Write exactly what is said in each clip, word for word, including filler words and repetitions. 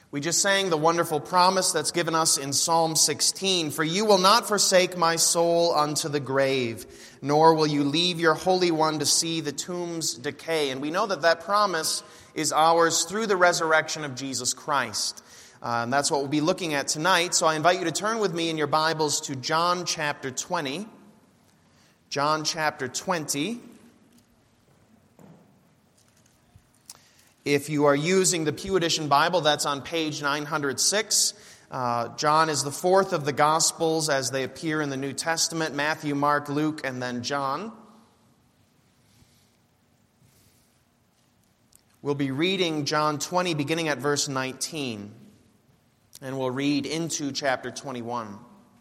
We just sang the wonderful promise that's given us in Psalm sixteen. For you will not forsake my soul unto the grave, nor will you leave your Holy One to see the tomb's decay. And we know that that promise is ours through the resurrection of Jesus Christ. Uh, and that's what we'll be looking at tonight. So I invite you to turn with me in your Bibles to John chapter twenty. John chapter twenty. If you are using the Pew Edition Bible, that's on page nine hundred six. Uh, John is the fourth of the Gospels as they appear in the New Testament: Matthew, Mark, Luke, and then John. We'll be reading John twenty, beginning at verse nineteen, and we'll read into chapter twenty-one.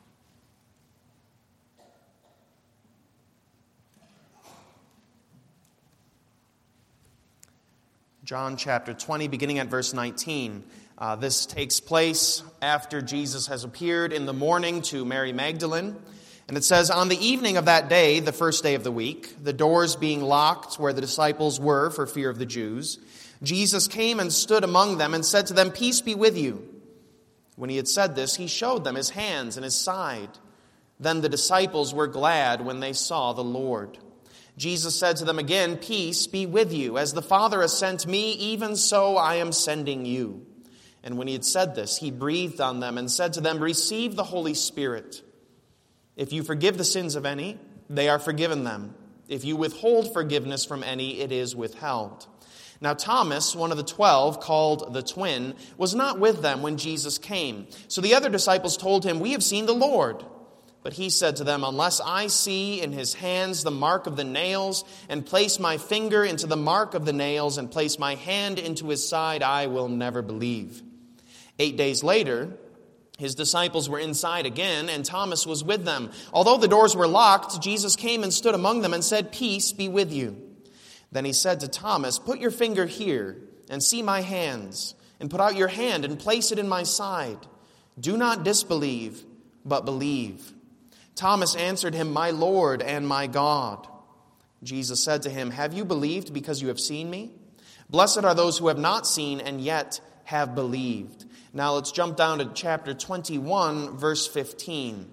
John chapter twenty, beginning at verse nineteen. Uh, this takes place after Jesus has appeared in the morning to Mary Magdalene. And it says, on the evening of that day, the first day of the week, the doors being locked where the disciples were for fear of the Jews, Jesus came and stood among them and said to them, "Peace be with you." When he had said this, he showed them his hands and his side. Then the disciples were glad when they saw the Lord. Jesus said to them again, "Peace be with you. As the Father has sent me, even so I am sending you." And when he had said this, he breathed on them and said to them, "Receive the Holy Spirit. If you forgive the sins of any, they are forgiven them. If you withhold forgiveness from any, it is withheld." Now Thomas, one of the twelve, called the twin, was not with them when Jesus came. So the other disciples told him, "We have seen the Lord." But he said to them, "Unless I see in his hands the mark of the nails, and place my finger into the mark of the nails, and place my hand into his side, I will never believe." Eight days later, his disciples were inside again, and Thomas was with them. Although the doors were locked, Jesus came and stood among them and said, "Peace be with you." Then he said to Thomas, "Put your finger here, and see my hands, and put out your hand and place it in my side. Do not disbelieve, but believe." Thomas answered him, "My Lord and my God." Jesus said to him, "Have you believed because you have seen me? Blessed are those who have not seen and yet have believed." Now let's jump down to chapter twenty-one, verse fifteen.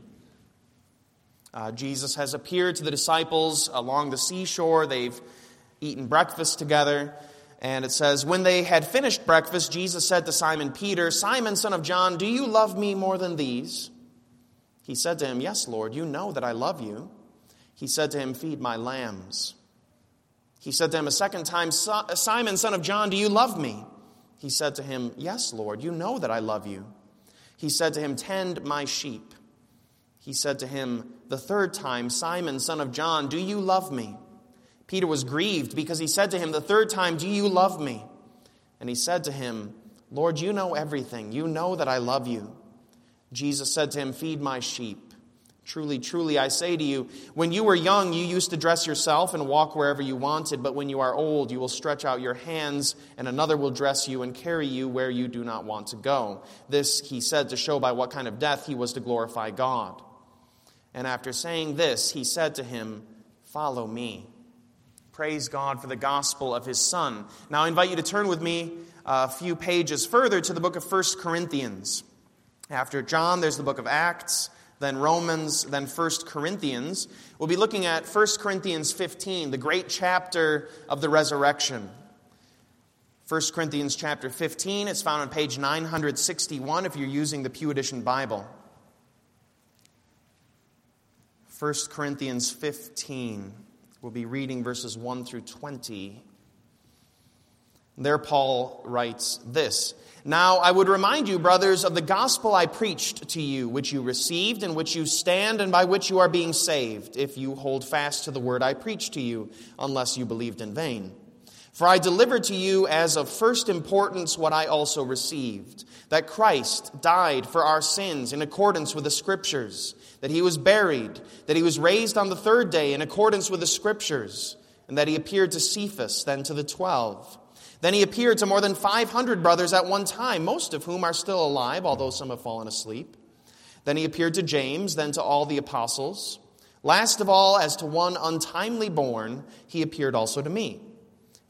Uh, Jesus has appeared to the disciples along the seashore. They've eaten breakfast together. And it says, when they had finished breakfast, Jesus said to Simon Peter, "Simon, son of John, do you love me more than these?" He said to him, "Yes, Lord, you know that I love you." He said to him, "Feed my lambs." He said to him a second time, "Simon, son of John, do you love me?" He said to him, "Yes, Lord, you know that I love you." He said to him, "Tend my sheep." He said to him the third time, "Simon, son of John, do you love me?" Peter was grieved because he said to him the third time, "Do you love me?" And he said to him, "Lord, you know everything. You know that I love you." Jesus said to him, "Feed my sheep. Truly, truly, I say to you, when you were young, you used to dress yourself and walk wherever you wanted. But when you are old, you will stretch out your hands, and another will dress you and carry you where you do not want to go." This he said to show by what kind of death he was to glorify God. And after saying this, he said to him, "Follow me." Praise God for the gospel of his Son. Now I invite you to turn with me a few pages further to the book of First Corinthians. After John, there's the book of Acts, then Romans, then First Corinthians. We'll be looking at First Corinthians fifteen, the great chapter of the resurrection. First Corinthians chapter fifteen, it's found on page nine hundred sixty-one if you're using the Pew Edition Bible. First Corinthians fifteen. We'll be reading verses one through twenty. There Paul writes this, "Now I would remind you, brothers, of the gospel I preached to you, which you received, in which you stand, and by which you are being saved, if you hold fast to the word I preached to you, unless you believed in vain. For I delivered to you as of first importance what I also received, that Christ died for our sins in accordance with the Scriptures, that he was buried, that he was raised on the third day in accordance with the Scriptures, and that he appeared to Cephas, then to the twelve. Then he appeared to more than five hundred brothers at one time, most of whom are still alive, although some have fallen asleep. Then he appeared to James, then to all the apostles. Last of all, as to one untimely born, he appeared also to me.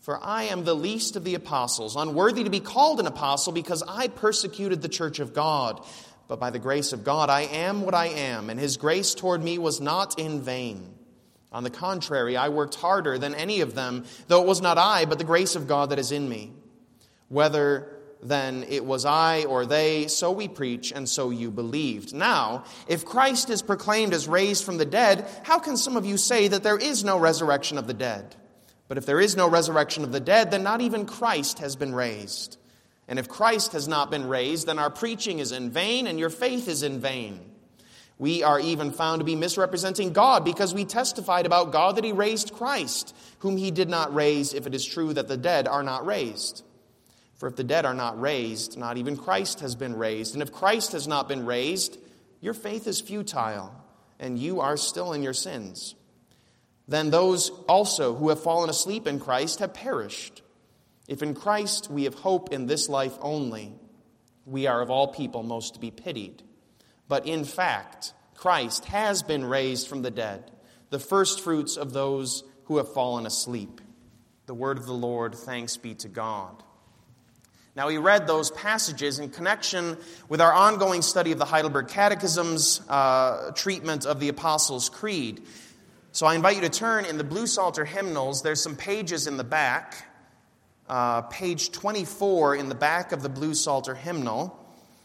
For I am the least of the apostles, unworthy to be called an apostle, because I persecuted the church of God. But by the grace of God I am what I am, and his grace toward me was not in vain. On the contrary, I worked harder than any of them, though it was not I, but the grace of God that is in me. Whether then it was I or they, so we preach, and so you believed. Now, if Christ is proclaimed as raised from the dead, how can some of you say that there is no resurrection of the dead? But if there is no resurrection of the dead, then not even Christ has been raised. And if Christ has not been raised, then our preaching is in vain, and your faith is in vain. We are even found to be misrepresenting God, because we testified about God that he raised Christ, whom he did not raise, if it is true that the dead are not raised. For if the dead are not raised, not even Christ has been raised. And if Christ has not been raised, your faith is futile, and you are still in your sins. Then those also who have fallen asleep in Christ have perished. If in Christ we have hope in this life only, we are of all people most to be pitied. But in fact, Christ has been raised from the dead, the firstfruits of those who have fallen asleep. The word of the Lord, thanks be to God. Now, we read those passages in connection with our ongoing study of the Heidelberg Catechism's uh, treatment of the Apostles' Creed. So I invite you to turn in the Blue Psalter hymnals. There's some pages in the back. Uh, page twenty-four in the back of the Blue Psalter hymnal.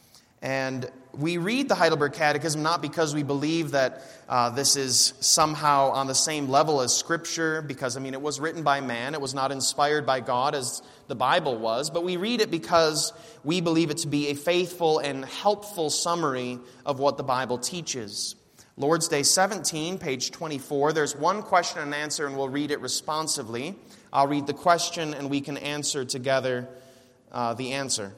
And we read the Heidelberg Catechism not because we believe that uh, this is somehow on the same level as Scripture, because, I mean, it was written by man. It was not inspired by God as the Bible was. But we read it because we believe it to be a faithful and helpful summary of what the Bible teaches. Lord's Day seventeen, page twenty-four, there's one question and answer, and we'll read it responsively. I'll read the question, and we can answer together uh, the answer.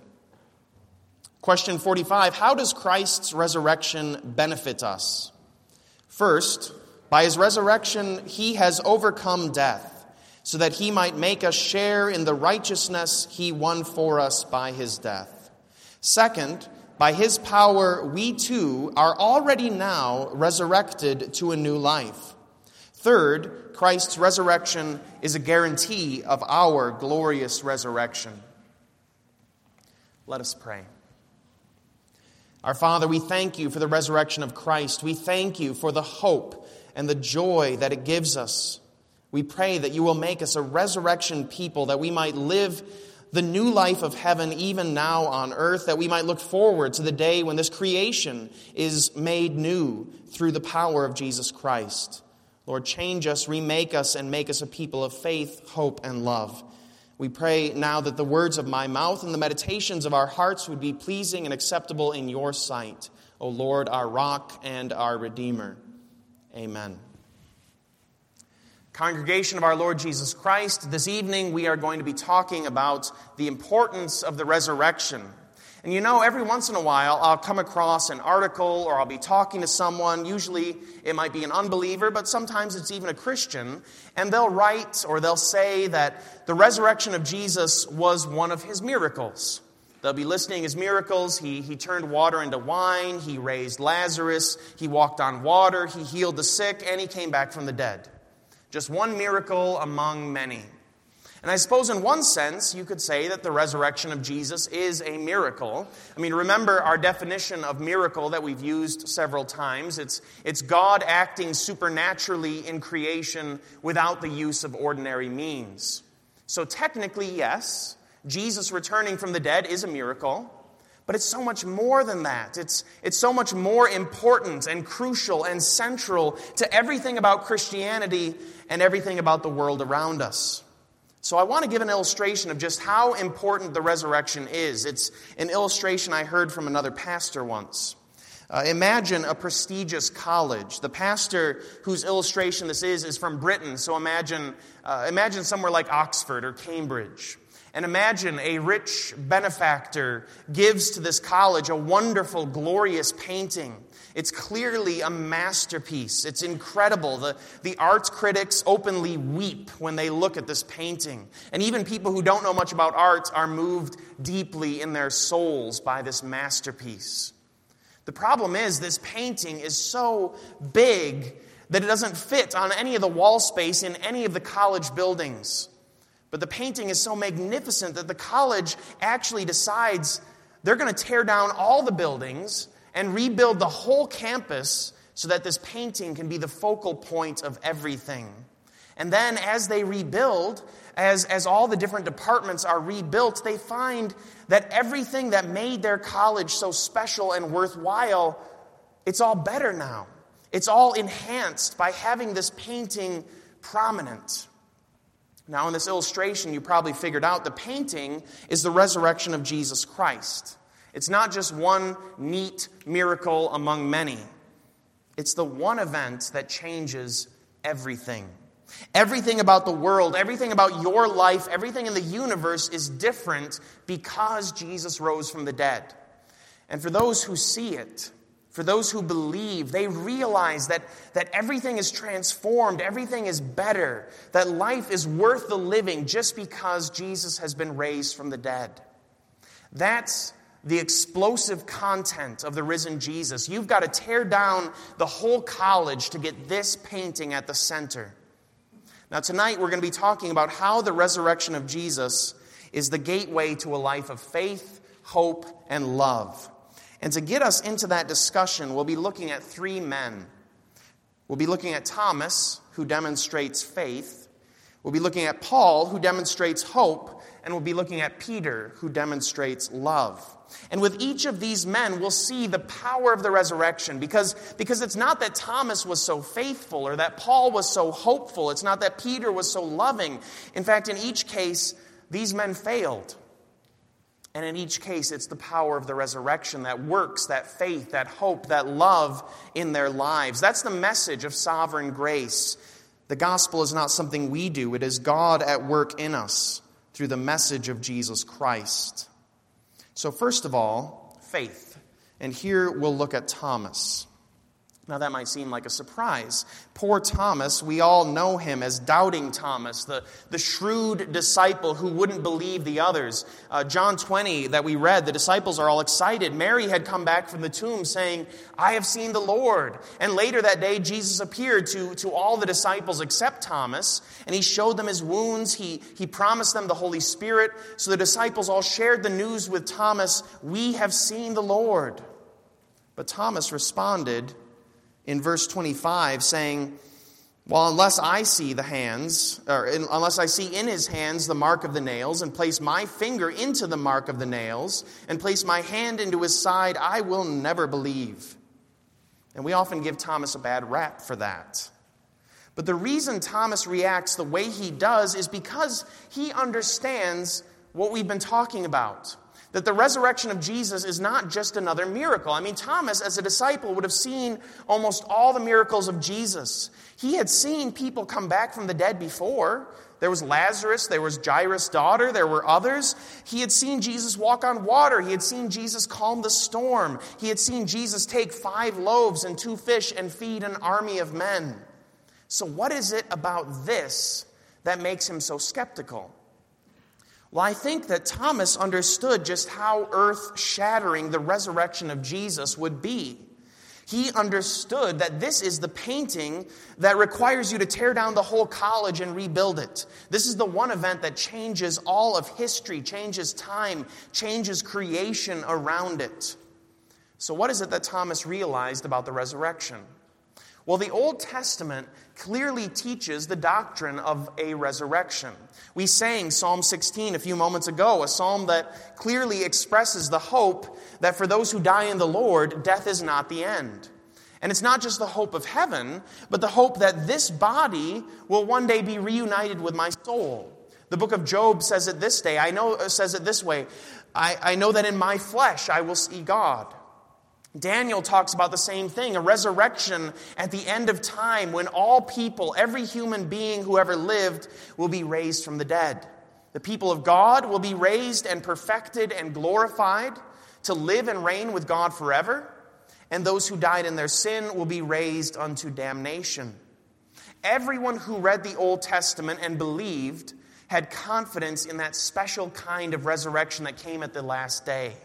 Question forty-five, how does Christ's resurrection benefit us? First, by his resurrection, he has overcome death, so that he might make us share in the righteousness he won for us by his death. Second, by his power, we too are already now resurrected to a new life. Third, Christ's resurrection is a guarantee of our glorious resurrection. Let us pray. Our Father, we thank you for the resurrection of Christ. We thank you for the hope and the joy that it gives us. We pray that you will make us a resurrection people, that we might live the new life of heaven even now on earth, that we might look forward to the day when this creation is made new through the power of Jesus Christ. Lord, change us, remake us, and make us a people of faith, hope, and love. We pray now that the words of my mouth and the meditations of our hearts would be pleasing and acceptable in your sight, O Lord, our rock and our Redeemer. Amen. Congregation of our Lord Jesus Christ, this evening we are going to be talking about the importance of the resurrection. And you know, every once in a while I'll come across an article or I'll be talking to someone, usually it might be an unbeliever, but sometimes it's even a Christian, and they'll write or they'll say that the resurrection of Jesus was one of his miracles. They'll be listing his miracles. He, he turned water into wine, he raised Lazarus, he walked on water, he healed the sick, and he came back from the dead. Just one miracle among many. And I suppose in one sense, you could say that the resurrection of Jesus is a miracle. I mean, remember our definition of miracle that we've used several times. It's, it's God acting supernaturally in creation without the use of ordinary means. So technically, yes, Jesus returning from the dead is a miracle. But it's so much more than that. It's, it's so much more important and crucial and central to everything about Christianity and everything about the world around us. So I want to give an illustration of just how important the resurrection is. It's an illustration I heard from another pastor once. Uh, imagine a prestigious college. The pastor whose illustration this is is from Britain, so imagine, uh, imagine somewhere like Oxford or Cambridge. And imagine a rich benefactor gives to this college a wonderful, glorious painting. It's clearly a masterpiece. It's incredible. The, the art critics openly weep when they look at this painting. And even people who don't know much about art are moved deeply in their souls by this masterpiece. The problem is this painting is so big that it doesn't fit on any of the wall space in any of the college buildings. But the painting is so magnificent that the college actually decides they're going to tear down all the buildings and rebuild the whole campus so that this painting can be the focal point of everything. And then as they rebuild, as, as all the different departments are rebuilt, they find that everything that made their college so special and worthwhile, it's all better now. It's all enhanced by having this painting prominent. Now, in this illustration, you probably figured out the painting is the resurrection of Jesus Christ. It's not just one neat miracle among many. It's the one event that changes everything. Everything about the world, everything about your life, everything in the universe is different because Jesus rose from the dead. And for those who see it, for those who believe, they realize that, that everything is transformed, everything is better, that life is worth the living just because Jesus has been raised from the dead. That's the explosive content of the risen Jesus. You've got to tear down the whole college to get this painting at the center. Now tonight we're going to be talking about how the resurrection of Jesus is the gateway to a life of faith, hope, and love. And to get us into that discussion, we'll be looking at three men. We'll be looking at Thomas, who demonstrates faith. We'll be looking at Paul, who demonstrates hope. And we'll be looking at Peter, who demonstrates love. And with each of these men, we'll see the power of the resurrection. Because, because it's not that Thomas was so faithful or that Paul was so hopeful. It's not that Peter was so loving. In fact, in each case, these men failed. And in each case, it's the power of the resurrection that works, that faith, that hope, that love in their lives. That's the message of sovereign grace. The gospel is not something we do. It is God at work in us through the message of Jesus Christ. So first of all, faith. And here we'll look at Thomas. Now that might seem like a surprise. Poor Thomas, we all know him as Doubting Thomas, the, the shrewd disciple who wouldn't believe the others. Uh, John twenty that we read, the disciples are all excited. Mary had come back from the tomb saying, I have seen the Lord. And later that day, Jesus appeared to, to all the disciples except Thomas, and he showed them his wounds. He, he promised them the Holy Spirit. So the disciples all shared the news with Thomas, we have seen the Lord. But Thomas responded in verse twenty-five, saying, well, unless I see the hands, or in, unless I see in his hands the mark of the nails, and place my finger into the mark of the nails, and place my hand into his side, I will never believe. And we often give Thomas a bad rap for that. But the reason Thomas reacts the way he does is because he understands what we've been talking about. That the resurrection of Jesus is not just another miracle. I mean, Thomas, as a disciple, would have seen almost all the miracles of Jesus. He had seen people come back from the dead before. There was Lazarus, there was Jairus' daughter, there were others. He had seen Jesus walk on water. He had seen Jesus calm the storm. He had seen Jesus take five loaves and two fish and feed an army of men. So what is it about this that makes him so skeptical? Well, I think that Thomas understood just how earth-shattering the resurrection of Jesus would be. He understood that this is the painting that requires you to tear down the whole college and rebuild it. This is the one event that changes all of history, changes time, changes creation around it. So what is it that Thomas realized about the resurrection? Well, the Old Testament clearly teaches the doctrine of a resurrection. We sang Psalm sixteen a few moments ago, a psalm that clearly expresses the hope that for those who die in the Lord, death is not the end. And it's not just the hope of heaven, but the hope that this body will one day be reunited with my soul. The book of Job says it this day. I know says it this way. I, I know that in my flesh I will see God. Daniel talks about the same thing, a resurrection at the end of time when all people, every human being who ever lived, will be raised from the dead. The people of God will be raised and perfected and glorified to live and reign with God forever. And those who died in their sin will be raised unto damnation. Everyone who read the Old Testament and believed had confidence in that special kind of resurrection that came at the last day.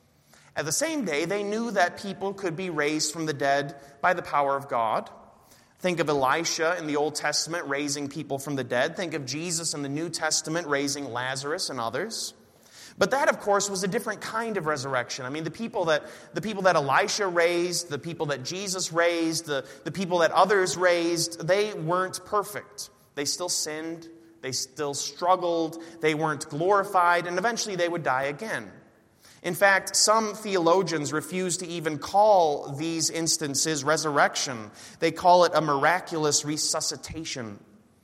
At the same day, they knew that people could be raised from the dead by the power of God. Think of Elisha in the Old Testament raising people from the dead. Think of Jesus in the New Testament raising Lazarus and others. But that, of course, was a different kind of resurrection. I mean, the people that the people that Elisha raised, the people that Jesus raised, the, the people that others raised, they weren't perfect. They still sinned. They still struggled. They weren't glorified. And eventually they would die again. In fact, some theologians refuse to even call these instances resurrection. They call it a miraculous resuscitation.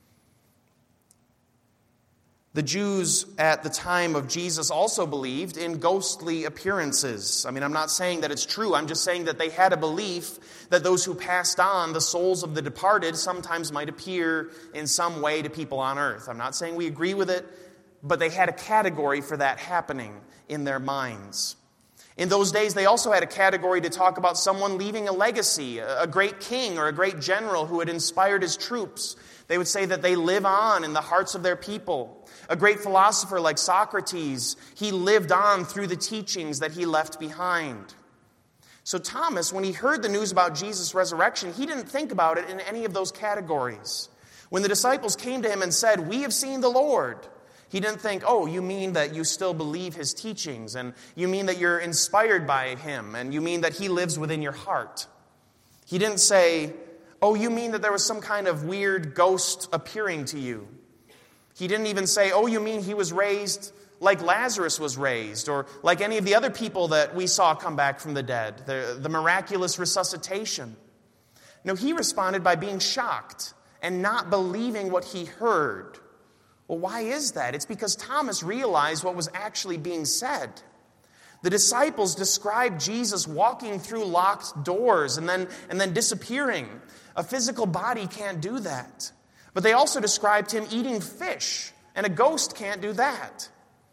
The Jews at the time of Jesus also believed in ghostly appearances. I mean, I'm not saying that it's true. I'm just saying that they had a belief that those who passed on, the souls of the departed, sometimes might appear in some way to people on earth. I'm not saying we agree with it, but they had a category for that happening in their minds. In those days, they also had a category to talk about someone leaving a legacy, a great king or a great general who had inspired his troops. They would say that they live on in the hearts of their people. A great philosopher like Socrates, he lived on through the teachings that he left behind. So Thomas, when he heard the news about Jesus' resurrection, he didn't think about it in any of those categories. When the disciples came to him and said, "We have seen the Lord," he didn't think, "Oh, you mean that you still believe his teachings, and you mean that you're inspired by him, and you mean that he lives within your heart." He didn't say, "Oh, you mean that there was some kind of weird ghost appearing to you." He didn't even say, "Oh, you mean he was raised like Lazarus was raised, or like any of the other people that we saw come back from the dead, the, the miraculous resuscitation." No, he responded by being shocked and not believing what he heard. Well, why is that? It's because Thomas realized what was actually being said. The disciples described Jesus walking through locked doors and then, and then disappearing. A physical body can't do that. But they also described him eating fish, and a ghost can't do that.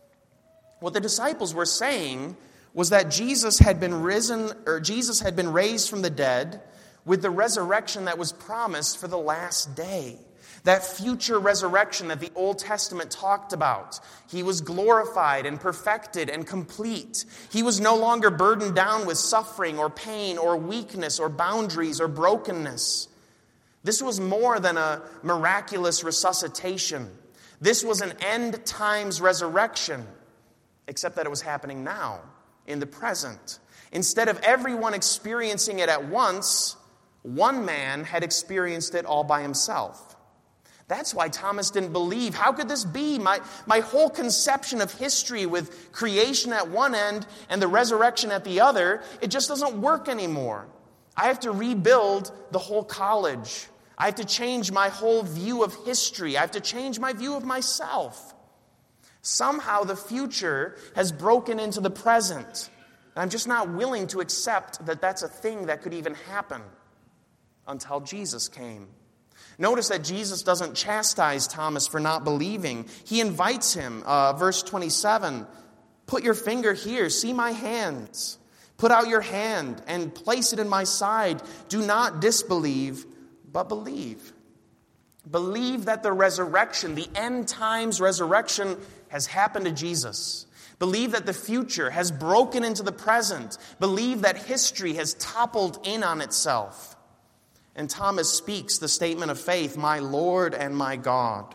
What the disciples were saying was that Jesus had been risen, or Jesus had been raised from the dead with the resurrection that was promised for the last day. That future resurrection that the Old Testament talked about. He was glorified and perfected and complete. He was no longer burdened down with suffering or pain or weakness or boundaries or brokenness. This was more than a miraculous resuscitation. This was an end times resurrection, except that it was happening now, in the present. Instead of everyone experiencing it at once, one man had experienced it all by himself. That's why Thomas didn't believe. How could this be? My, my whole conception of history with creation at one end and the resurrection at the other, it just doesn't work anymore. I have to rebuild the whole college. I have to change my whole view of history. I have to change my view of myself. Somehow the future has broken into the present. And I'm just not willing to accept that that's a thing that could even happen until Jesus came. Notice that Jesus doesn't chastise Thomas for not believing. He invites him, uh, verse twenty-seven, "Put your finger here, see my hands. Put out your hand and place it in my side. Do not disbelieve, but believe." Believe that the resurrection, the end times resurrection, has happened to Jesus. Believe that the future has broken into the present. Believe that history has toppled in on itself. And Thomas speaks the statement of faith, "My Lord and my God."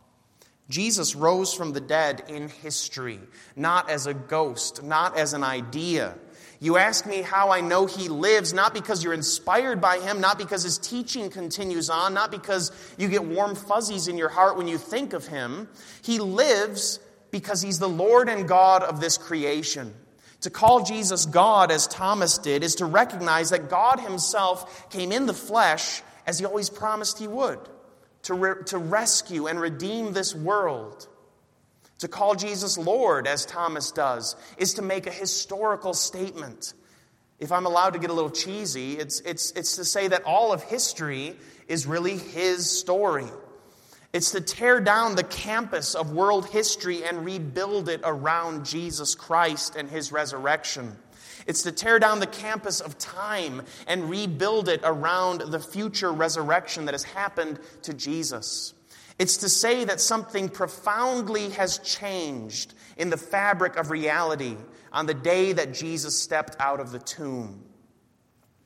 Jesus rose from the dead in history, not as a ghost, not as an idea. You ask me how I know he lives, not because you're inspired by him, not because his teaching continues on, not because you get warm fuzzies in your heart when you think of him. He lives because he's the Lord and God of this creation. To call Jesus God, as Thomas did, is to recognize that God himself came in the flesh as he always promised he would, to, re- to rescue and redeem this world. To call Jesus Lord, as Thomas does, is to make a historical statement. If I'm allowed to get a little cheesy, it's, it's, it's to say that all of history is really his story. It's to tear down the campus of world history and rebuild it around Jesus Christ and his resurrection. It's to tear down the campus of time and rebuild it around the future resurrection that has happened to Jesus. It's to say that something profoundly has changed in the fabric of reality on the day that Jesus stepped out of the tomb.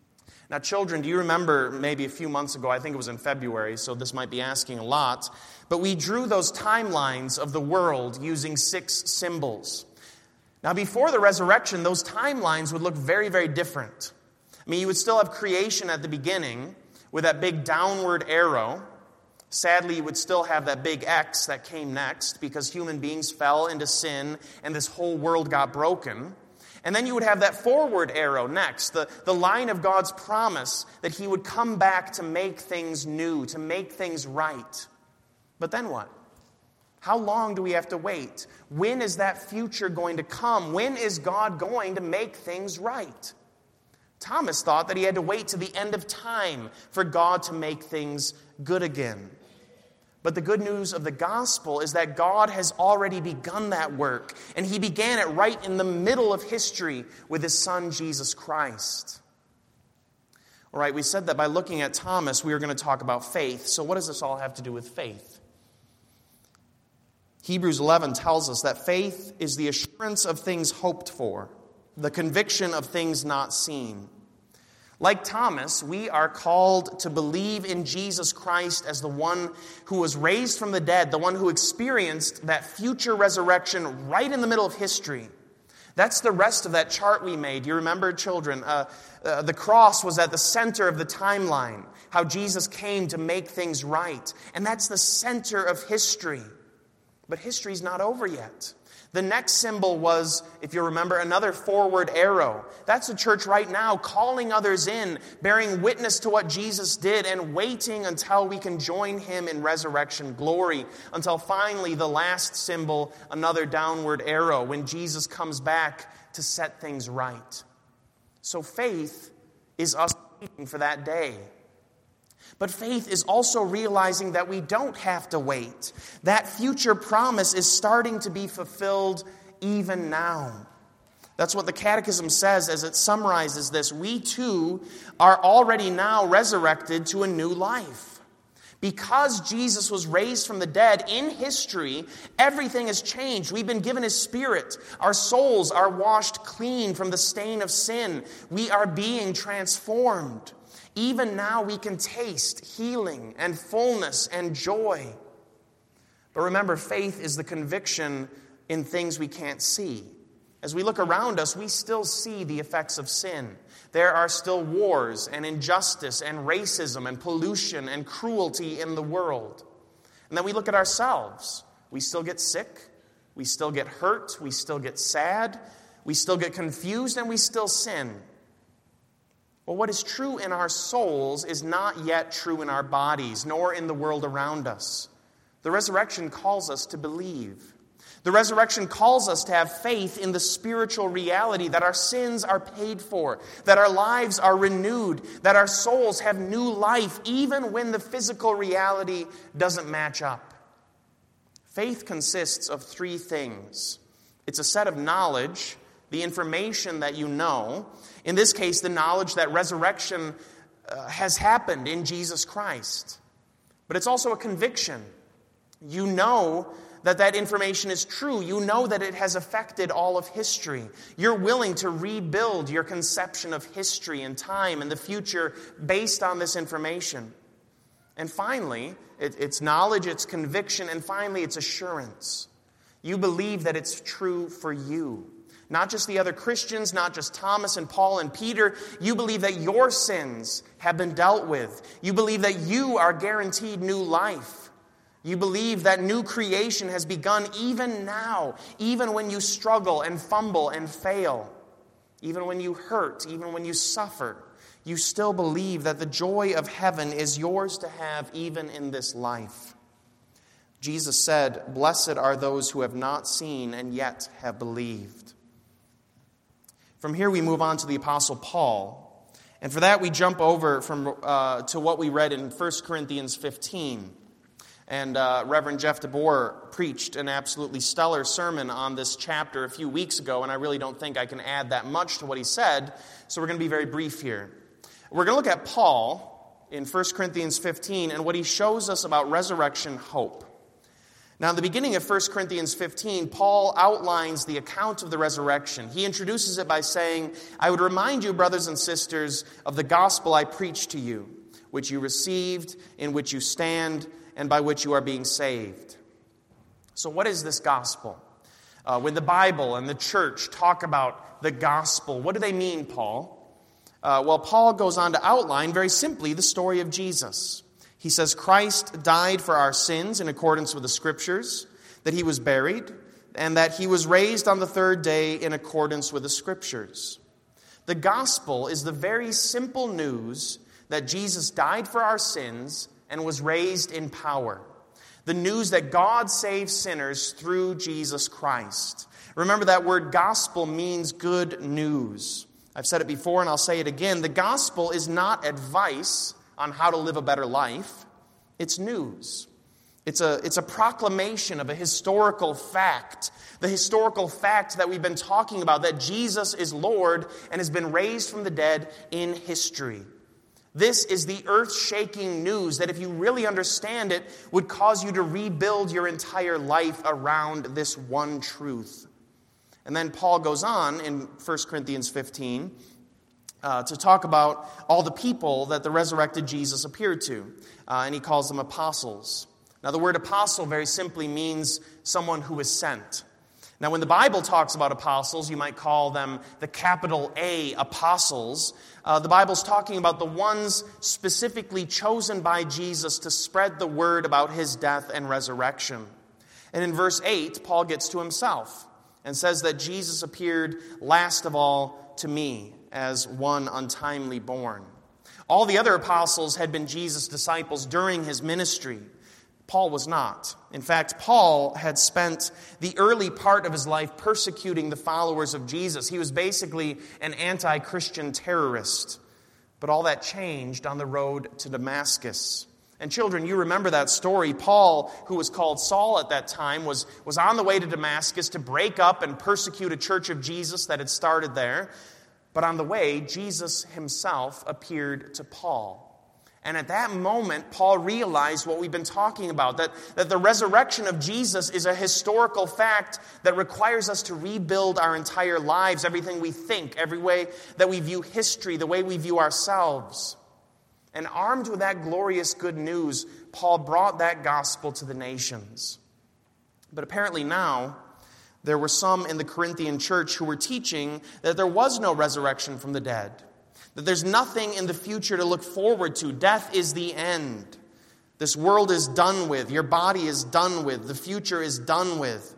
Now, children, do you remember maybe a few months ago, I think it was in February, so this might be asking a lot, but we drew those timelines of the world using six symbols. Now, before the resurrection, those timelines would look very, very different. I mean, you would still have creation at the beginning with that big downward arrow. Sadly, you would still have that big X that came next because human beings fell into sin and this whole world got broken. And then you would have that forward arrow next, the, the line of God's promise that He would come back to make things new, to make things right. But then what? How long do we have to wait? When is that future going to come? When is God going to make things right? Thomas thought that he had to wait to the end of time for God to make things good again. But the good news of the gospel is that God has already begun that work, and He began it right in the middle of history with His Son, Jesus Christ. All right, we said that by looking at Thomas, we were going to talk about faith. So what does this all have to do with faith? Hebrews eleven tells us that faith is the assurance of things hoped for, the conviction of things not seen. Like Thomas, we are called to believe in Jesus Christ as the one who was raised from the dead, the one who experienced that future resurrection right in the middle of history. That's the rest of that chart we made. You remember, children, uh, uh, the cross was at the center of the timeline, how Jesus came to make things right. And that's the center of history. But history's not over yet. The next symbol was, if you remember, another forward arrow. That's the church right now, calling others in, bearing witness to what Jesus did, and waiting until we can join Him in resurrection glory, until finally the last symbol, another downward arrow, when Jesus comes back to set things right. So faith is us waiting for that day. But faith is also realizing that we don't have to wait. That future promise is starting to be fulfilled even now. That's what the Catechism says as it summarizes this. We too are already now resurrected to a new life. Because Jesus was raised from the dead in history, everything has changed. We've been given His Spirit. Our souls are washed clean from the stain of sin. We are being transformed. Even now we can taste healing and fullness and joy. But remember, faith is the conviction in things we can't see. As we look around us, we still see the effects of sin. There are still wars and injustice and racism and pollution and cruelty in the world. And then we look at ourselves. We still get sick. We still get hurt. We still get sad. We still get confused, and we still sin. Well, what is true in our souls is not yet true in our bodies, nor in the world around us. The resurrection calls us to believe. The resurrection calls us to have faith in the spiritual reality that our sins are paid for, that our lives are renewed, that our souls have new life, even when the physical reality doesn't match up. Faith consists of three things. It's a set of knowledge, the information that you know. In this case, the knowledge that resurrection uh, has happened in Jesus Christ. But it's also a conviction. You know that that information is true. You know that it has affected all of history. You're willing to rebuild your conception of history and time and the future based on this information. And finally, it, it's knowledge, it's conviction, and finally, it's assurance. You believe that it's true for you. Not just the other Christians, not just Thomas and Paul and Peter. You believe that your sins have been dealt with. You believe that you are guaranteed new life. You believe that new creation has begun even now, even when you struggle and fumble and fail, even when you hurt, even when you suffer. You still believe that the joy of heaven is yours to have even in this life. Jesus said, "Blessed are those who have not seen and yet have believed." From here we move on to the Apostle Paul. And for that we jump over from uh, to what we read in First Corinthians fifteen. And uh, Reverend Jeff DeBoer preached an absolutely stellar sermon on this chapter a few weeks ago, and I really don't think I can add that much to what he said, so we're going to be very brief here. We're going to look at Paul in First Corinthians fifteen and what he shows us about resurrection hope. Now, in the beginning of First Corinthians fifteen, Paul outlines the account of the resurrection. He introduces it by saying, I would remind you, brothers and sisters, of the gospel I preached to you, which you received, in which you stand, and by which you are being saved. So what is this gospel? Uh, when the Bible and the church talk about the gospel, what do they mean, Paul? Uh, well, Paul goes on to outline very simply the story of Jesus. He says Christ died for our sins in accordance with the Scriptures, that he was buried, and that he was raised on the third day in accordance with the Scriptures. The gospel is the very simple news that Jesus died for our sins and was raised in power. The news that God saves sinners through Jesus Christ. Remember, that word gospel means good news. I've said it before and I'll say it again. The gospel is not advice on how to live a better life. It's news. It's a, it's a proclamation of a historical fact. The historical fact that we've been talking about, that Jesus is Lord and has been raised from the dead in history. This is the earth-shaking news that, if you really understand it, would cause you to rebuild your entire life around this one truth. And then Paul goes on in First Corinthians fifteen Uh, to talk about all the people that the resurrected Jesus appeared to. Uh, and he calls them apostles. Now, the word apostle very simply means someone who is sent. Now, when the Bible talks about apostles, you might call them the capital A apostles. Uh, the Bible's talking about the ones specifically chosen by Jesus to spread the word about his death and resurrection. And in verse eight, Paul gets to himself and says that Jesus appeared last of all to me, as one untimely born. All the other apostles had been Jesus' disciples during his ministry. Paul was not. In fact, Paul had spent the early part of his life persecuting the followers of Jesus. He was basically an anti-Christian terrorist. But all that changed on the road to Damascus. And children, you remember that story. Paul, who was called Saul at that time, was, was on the way to Damascus to break up and persecute a church of Jesus that had started there. But on the way, Jesus himself appeared to Paul. And at that moment, Paul realized what we've been talking about, that, that the resurrection of Jesus is a historical fact that requires us to rebuild our entire lives, everything we think, every way that we view history, the way we view ourselves. And armed with that glorious good news, Paul brought that gospel to the nations. But apparently now, there were some in the Corinthian church who were teaching that there was no resurrection from the dead, that there's nothing in the future to look forward to. Death is the end. This world is done with. Your body is done with. The future is done with.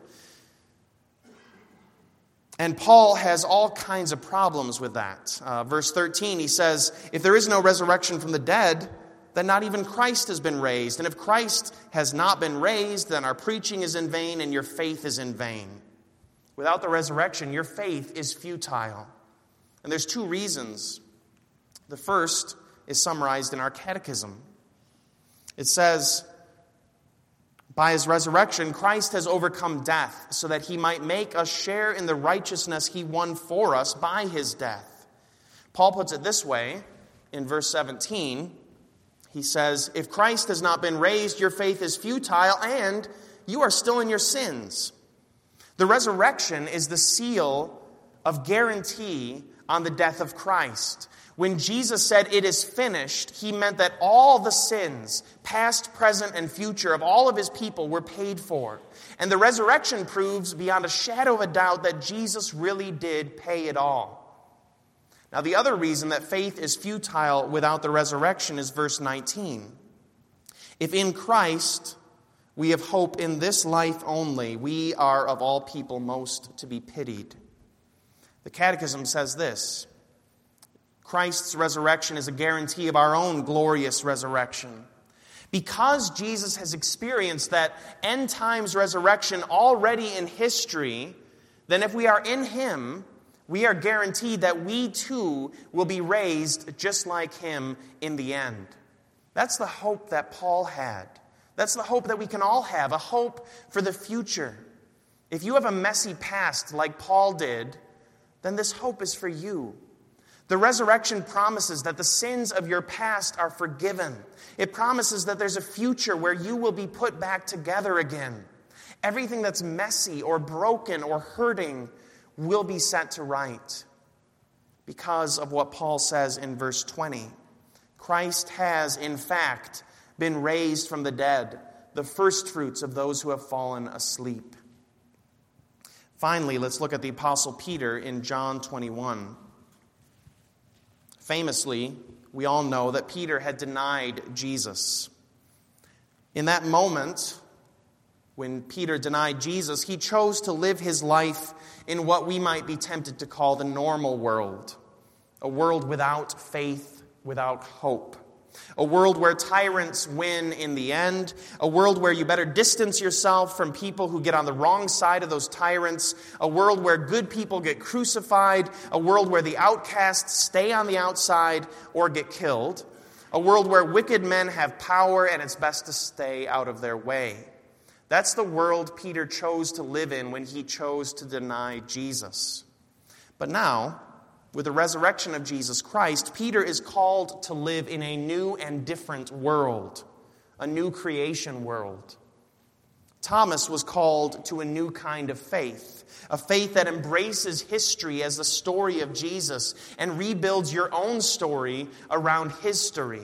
And Paul has all kinds of problems with that. Uh, verse thirteen, he says, if there is no resurrection from the dead, then not even Christ has been raised. And if Christ has not been raised, then our preaching is in vain and your faith is in vain. Without the resurrection, your faith is futile. And there's two reasons. The first is summarized in our catechism. It says, by his resurrection, Christ has overcome death so that he might make us share in the righteousness he won for us by his death. Paul puts it this way in verse seventeen. He says, if Christ has not been raised, your faith is futile and you are still in your sins. The resurrection is the seal of guarantee on the death of Christ. When Jesus said, it is finished, he meant that all the sins, past, present, and future, of all of his people were paid for. And the resurrection proves beyond a shadow of a doubt that Jesus really did pay it all. Now, the other reason that faith is futile without the resurrection is verse nineteen. If in Christ we have hope in this life only, we are of all people most to be pitied. The Catechism says this: Christ's resurrection is a guarantee of our own glorious resurrection. Because Jesus has experienced that end times resurrection already in history, then if we are in him, we are guaranteed that we too will be raised just like him in the end. That's the hope that Paul had. That's the hope that we can all have, a hope for the future. If you have a messy past like Paul did, then this hope is for you. The resurrection promises that the sins of your past are forgiven. It promises that there's a future where you will be put back together again. Everything that's messy or broken or hurting will be set to right because of what Paul says in verse twenty. Christ has, in fact, been raised from the dead, the firstfruits of those who have fallen asleep. Finally, let's look at the Apostle Peter in John twenty-one. Famously, we all know that Peter had denied Jesus. In that moment, when Peter denied Jesus, he chose to live his life in what we might be tempted to call the normal world, a world without faith, without hope. A world where tyrants win in the end. A world where you better distance yourself from people who get on the wrong side of those tyrants. A world where good people get crucified. A world where the outcasts stay on the outside or get killed. A world where wicked men have power and it's best to stay out of their way. That's the world Peter chose to live in when he chose to deny Jesus. But now, with the resurrection of Jesus Christ, Peter is called to live in a new and different world, a new creation world. Thomas was called to a new kind of faith, a faith that embraces history as the story of Jesus and rebuilds your own story around his story.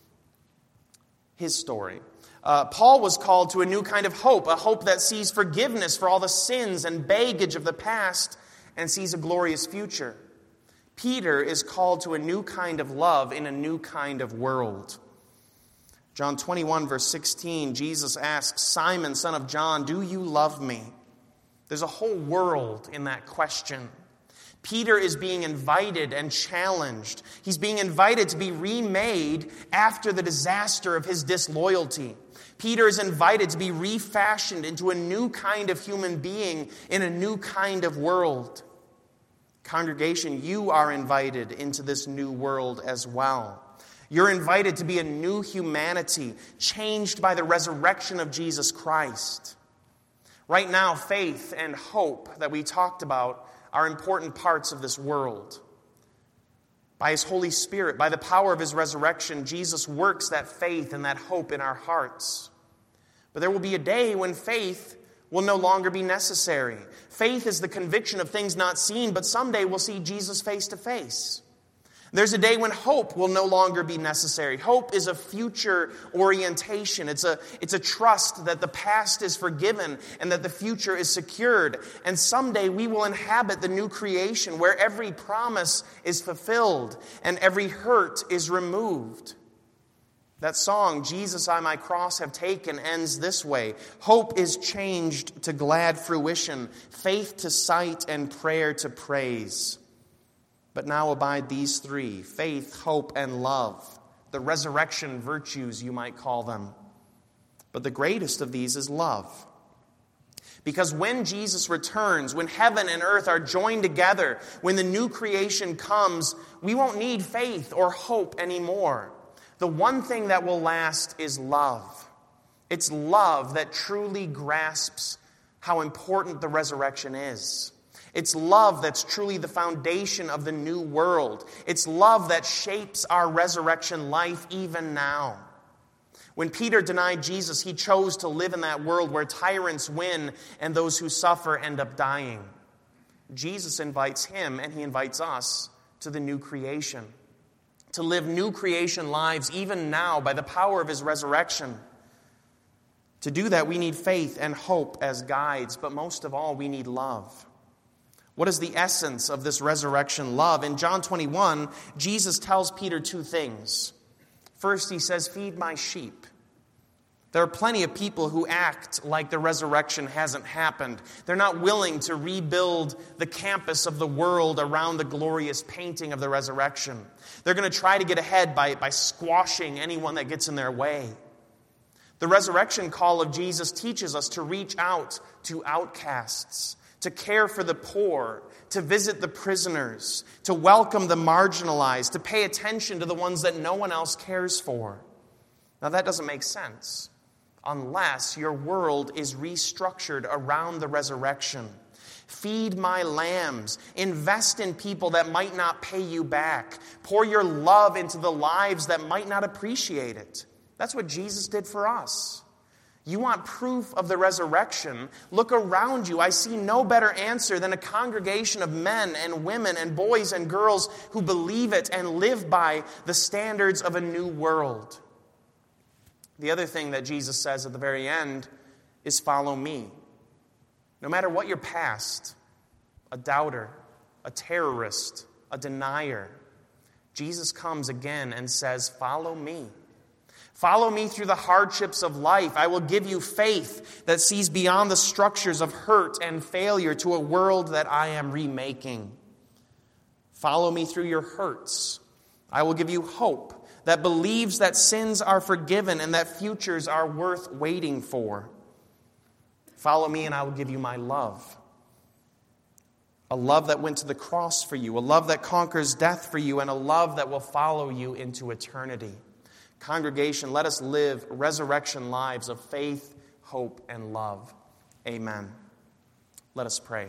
His story. Uh, Paul was called to a new kind of hope, a hope that sees forgiveness for all the sins and baggage of the past and sees a glorious future. Peter is called to a new kind of love in a new kind of world. John twenty-one, verse sixteen, Jesus asks, Simon, son of John, do you love me? There's a whole world in that question. Peter is being invited and challenged. He's being invited to be remade after the disaster of his disloyalty. Peter is invited to be refashioned into a new kind of human being in a new kind of world. Congregation, you are invited into this new world as well. You're invited to be a new humanity, changed by the resurrection of Jesus Christ. Right now, faith and hope that we talked about are important parts of this world. By His Holy Spirit, by the power of His resurrection, Jesus works that faith and that hope in our hearts. But there will be a day when faith will no longer be necessary. Faith is the conviction of things not seen, but someday we'll see Jesus face to face. There's a day when hope will no longer be necessary. Hope is a future orientation. It's a, it's a trust that the past is forgiven and that the future is secured. And someday we will inhabit the new creation where every promise is fulfilled and every hurt is removed. That song, Jesus, I my cross have taken, ends this way. Hope is changed to glad fruition, faith to sight, and prayer to praise. But now abide these three, faith, hope, and love, the resurrection virtues, you might call them. But the greatest of these is love. Because when Jesus returns, when heaven and earth are joined together, when the new creation comes, we won't need faith or hope anymore. The one thing that will last is love. It's love that truly grasps how important the resurrection is. It's love that's truly the foundation of the new world. It's love that shapes our resurrection life even now. When Peter denied Jesus, he chose to live in that world where tyrants win and those who suffer end up dying. Jesus invites him and he invites us to the new creation. To live new creation lives even now by the power of his resurrection. To do that, we need faith and hope as guides, but most of all, we need love. What is the essence of this resurrection love? In John twenty-one, Jesus tells Peter two things. First, he says, feed my sheep. There are plenty of people who act like the resurrection hasn't happened. They're not willing to rebuild the campus of the world around the glorious painting of the resurrection. They're going to try to get ahead by, by squashing anyone that gets in their way. The resurrection call of Jesus teaches us to reach out to outcasts, to care for the poor, to visit the prisoners, to welcome the marginalized, to pay attention to the ones that no one else cares for. Now that doesn't make sense unless your world is restructured around the resurrection. Feed my lambs. Invest in people that might not pay you back. Pour your love into the lives that might not appreciate it. That's what Jesus did for us. You want proof of the resurrection? Look around you. I see no better answer than a congregation of men and women and boys and girls who believe it and live by the standards of a new world. The other thing that Jesus says at the very end is follow me. No matter what your past, a doubter, a terrorist, a denier, Jesus comes again and says, follow me. Follow me through the hardships of life. I will give you faith that sees beyond the structures of hurt and failure to a world that I am remaking. Follow me through your hurts. I will give you hope that believes that sins are forgiven and that futures are worth waiting for. Follow me and I will give you my love. A love that went to the cross for you, a love that conquers death for you, and a love that will follow you into eternity. Congregation, let us live resurrection lives of faith, hope, and love. Amen. Let us pray.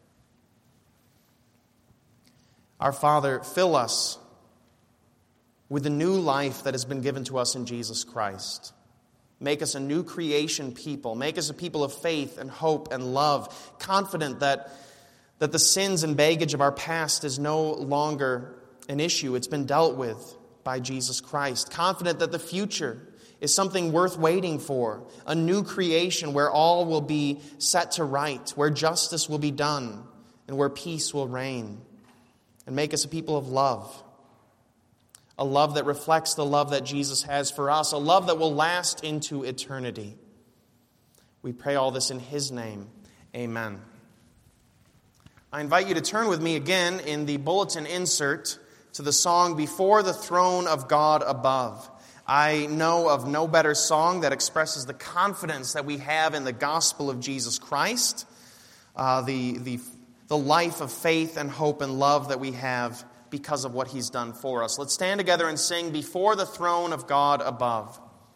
Our Father, fill us with the new life that has been given to us in Jesus Christ. Make us a new creation people. Make us a people of faith and hope and love, confident that, that the sins and baggage of our past is no longer an issue. It's been dealt with by Jesus Christ. Confident that the future is something worth waiting for, a new creation where all will be set to right, where justice will be done, and where peace will reign. And make us a people of love, a love that reflects the love that Jesus has for us, a love that will last into eternity. We pray all this in His name. Amen. I invite you to turn with me again in the bulletin insert to the song Before the Throne of God Above. I know of no better song that expresses the confidence that we have in the gospel of Jesus Christ, uh, the, the, the life of faith and hope and love that we have because of what He's done for us. Let's stand together and sing Before the Throne of God Above.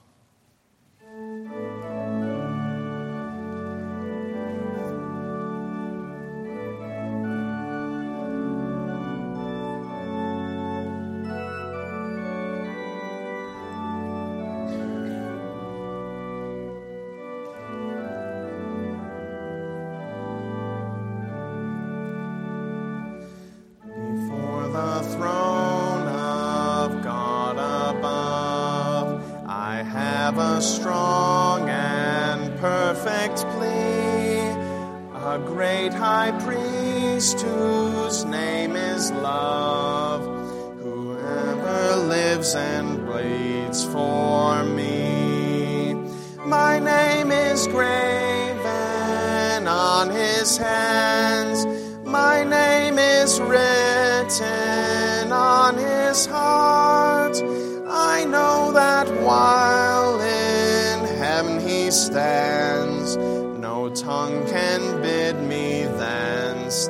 Strong and perfect plea, a great high priest whose name is love, whoever lives and bleeds for me. My name is graven on his hands, my name is written on his heart. I know that while in heaven he stands, no tongue can bid me thence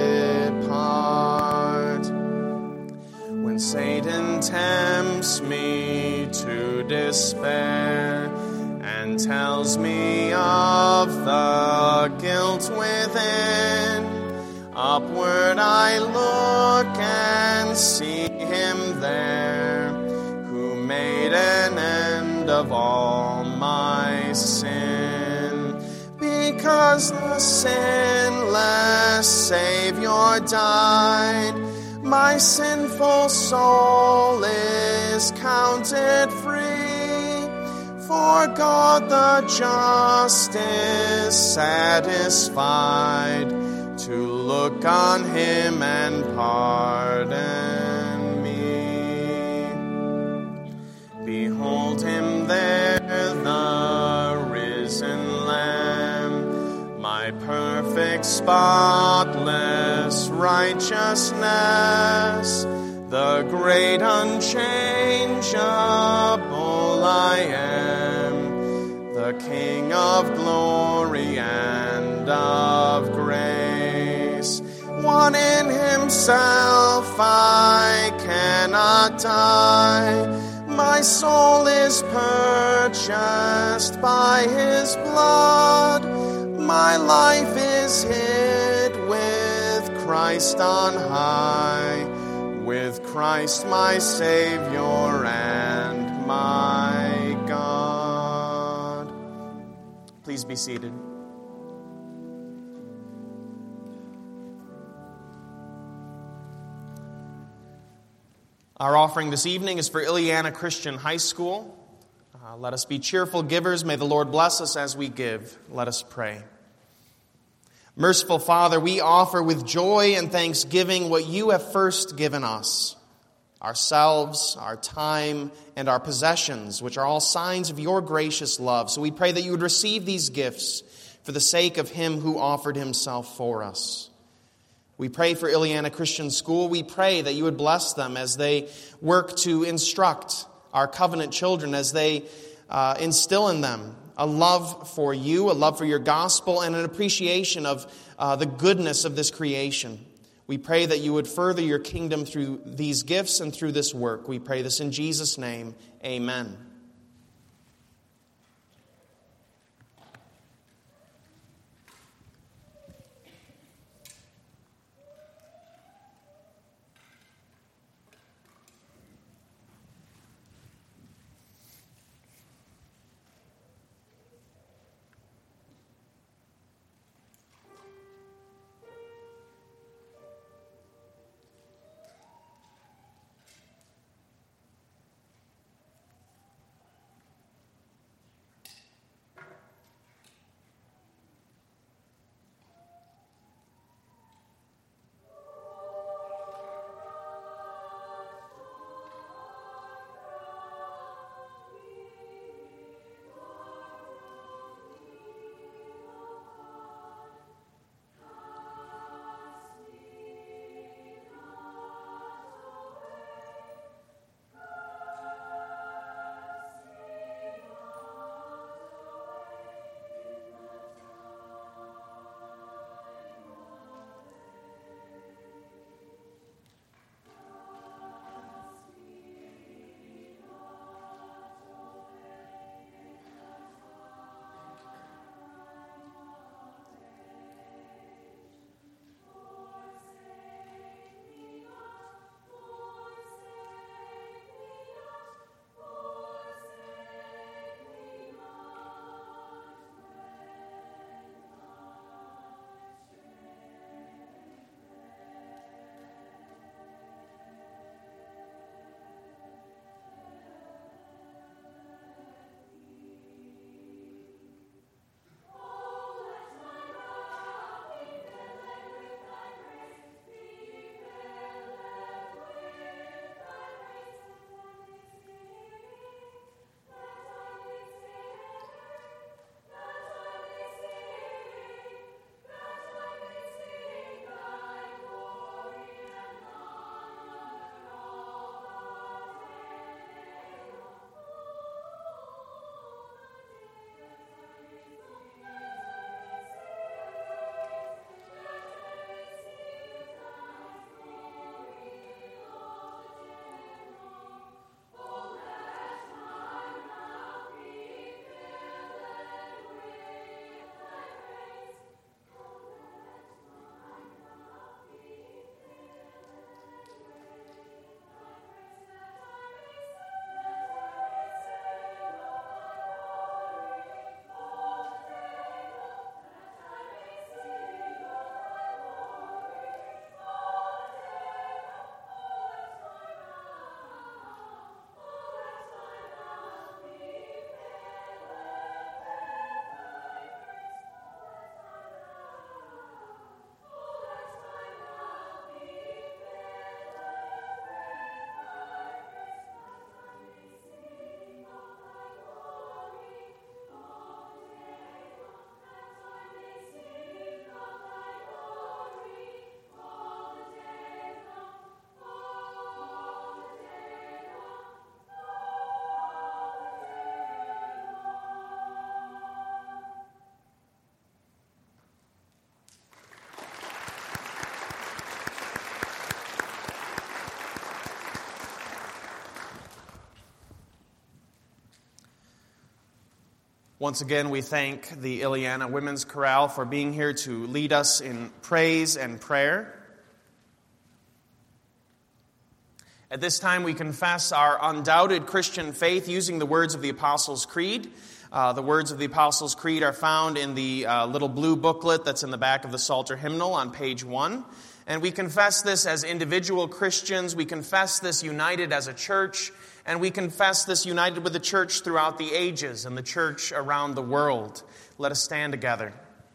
depart. When Satan tempts me to despair and tells me of the guilt within, upward I look and see him there, made an end of all my sin. Because the sinless Savior died, my sinful soul is counted free. For God the just is satisfied to look on Him and pardon. Behold Him there, the risen Lamb, my perfect, spotless righteousness, the great unchangeable I am, the King of glory and of grace. One in Himself I cannot die. My soul is purchased by His blood. My life is hid with Christ on high, with Christ my Savior and my God. Please be seated. Our offering this evening is for Illiana Christian High School. Uh, let us be cheerful givers. May the Lord bless us as we give. Let us pray. Merciful Father, we offer with joy and thanksgiving what you have first given us, ourselves, our time, and our possessions, which are all signs of your gracious love. So we pray that you would receive these gifts for the sake of him who offered himself for us. We pray for Illiana Christian School. We pray that you would bless them as they work to instruct our covenant children, as they uh, instill in them a love for you, a love for your gospel, and an appreciation of uh, the goodness of this creation. We pray that you would further your kingdom through these gifts and through this work. We pray this in Jesus' name. Amen. Once again, we thank the Illiana Women's Chorale for being here to lead us in praise and prayer. At this time, we confess our undoubted Christian faith using the words of the Apostles' Creed. Uh, the words of the Apostles' Creed are found in the uh, little blue booklet that's in the back of the Psalter hymnal on page one. And we confess this as individual Christians. We confess this united as a church. And we confess this united with the church throughout the ages and the church around the world. Let us stand together.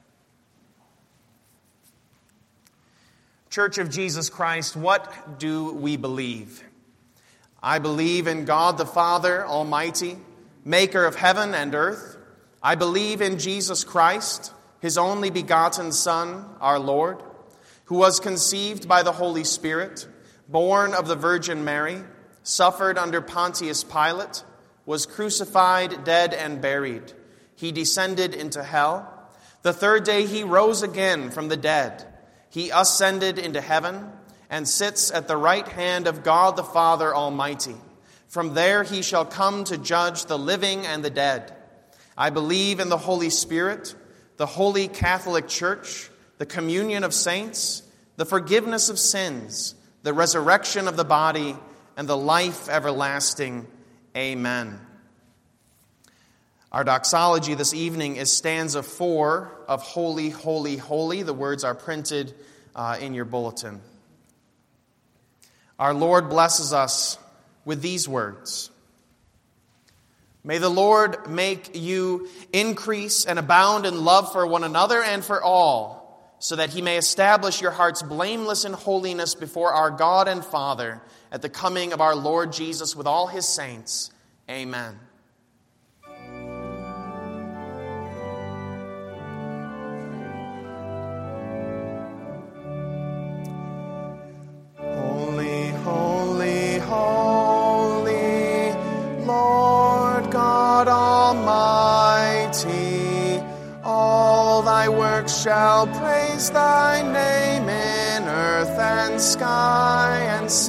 Church of Jesus Christ, what do we believe? I believe in God the Father Almighty, maker of heaven and earth. I believe in Jesus Christ, his only begotten Son, our Lord, who was conceived by the Holy Spirit, born of the Virgin Mary, suffered under Pontius Pilate, was crucified, dead, and buried. He descended into hell. The third day he rose again from the dead. He ascended into heaven and sits at the right hand of God the Father Almighty. From there he shall come to judge the living and the dead. I believe in the Holy Spirit, the holy Catholic Church, the communion of saints, the forgiveness of sins, the resurrection of the body, and the life everlasting. Amen. Our doxology this evening is stanza four of Holy, Holy, Holy. The words are printed uh, in your bulletin. Our Lord blesses us with these words. May the Lord make you increase and abound in love for one another and for all, so that he may establish your hearts blameless in holiness before our God and Father at the coming of our Lord Jesus with all his saints. Amen. Shall praise thy name in earth and sky and sea.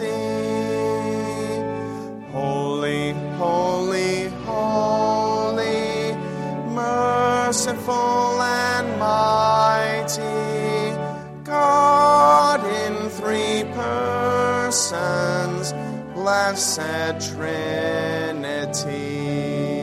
Holy, holy, holy, merciful and mighty, God in three persons, blessed Trinity.